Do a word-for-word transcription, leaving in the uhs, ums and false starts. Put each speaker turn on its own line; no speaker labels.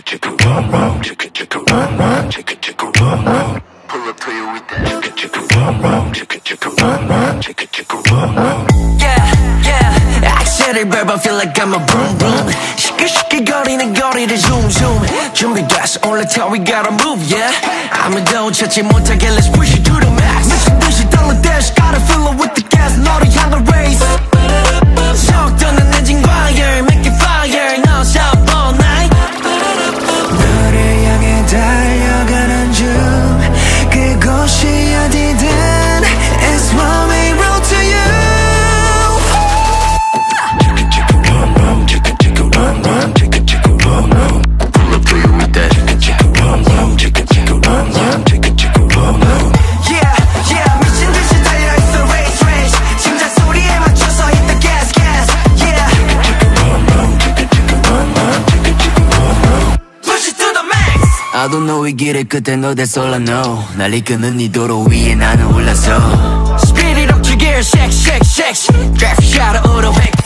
chicka chicka rum rum, chicka chicka rum rum, chicka chicka rum rum. Pull up to you with that chicka chicka rum rum, chicka chicka rum rum, chicka chicka rum rum.
Yeah, yeah. 악셀을 밟아 feel like I'm a boom boom. 시끌시끌거리는 거리를 zoom zoom. 준비됐어 only till we gotta move yeah. 아무도 찾지 못하게 let's push it to the max. 미친 듯이 달려 dash gotta fill it with the gas. 너를 향한 race. 속도는 엔진 wire make it fire no stop all night.
너를 향해 달려가는 중 그곳이 어디든 it's one way road to you.
Chicka chicka rum rum, chicka chicka rum rum, chicka chicka rum rum. Pull up to you with that chicka chicka rum rum, chicka chicka rum rum, chicka chicka rum rum.
Yeah, yeah. 미친 듯이 달려 it's a race race. 심장 소리에 맞춰서 hit the gas gas. Yeah.
Chicka chicka rum rum, chicka chicka rum rum, chicka chicka rum rum.
Push it to the max.
I don't know 이 길의 끝에 너 that's all I know. 날 이끄는 이 도로 위에 나는 올라서
Speed it up to gear shake shake shake. Draft shot of auto back.